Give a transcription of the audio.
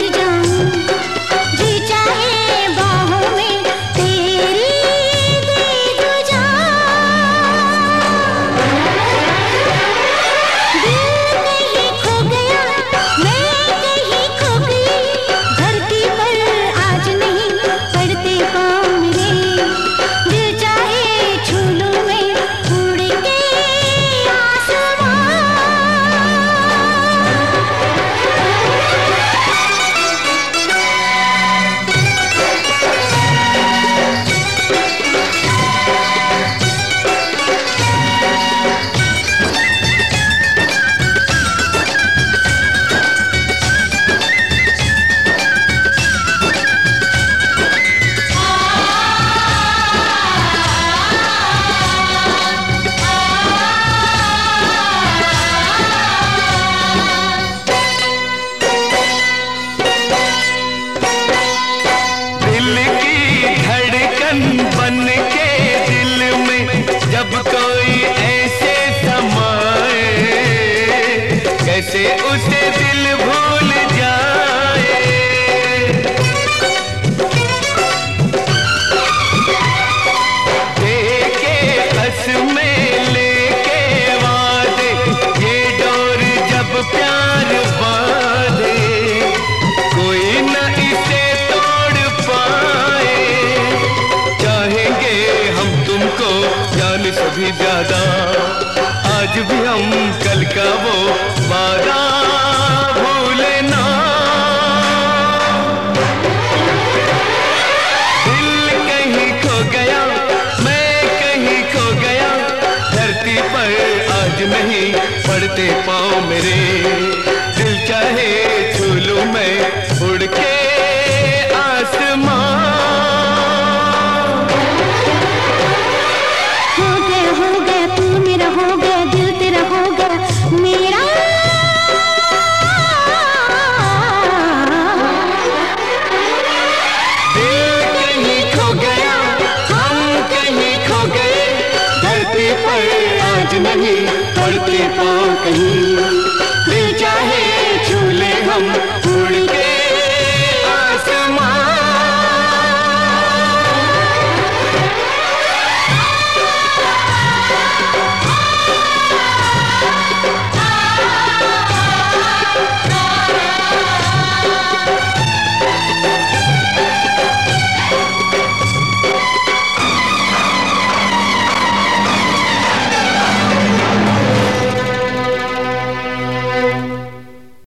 कैसे उसे दिल भूल जाए। देके कसमें लेके वादे, ये डोर जब प्यार बांधे, कोई न इसे तोड़ पाए। चाहेंगे हम तुमको जान से भी ज्यादा, आज भी हम कल का वो वादा भूले ना। दिल कहीं खो गया, मैं कहीं खो गया, धरती पर आज नहीं पड़ते पाँव मेरे। दिल चाहे छू लूं मैं उड़ के आसमां। हो गया तू मेरा, हो गया दिल तेरा, हो गया मेरा। दिल कहीं खो गया, हम कहीं खो गए, धरती पर आज नहीं पड़ते पाँव कहीं। दिल चाहे छू ले हम उड़ के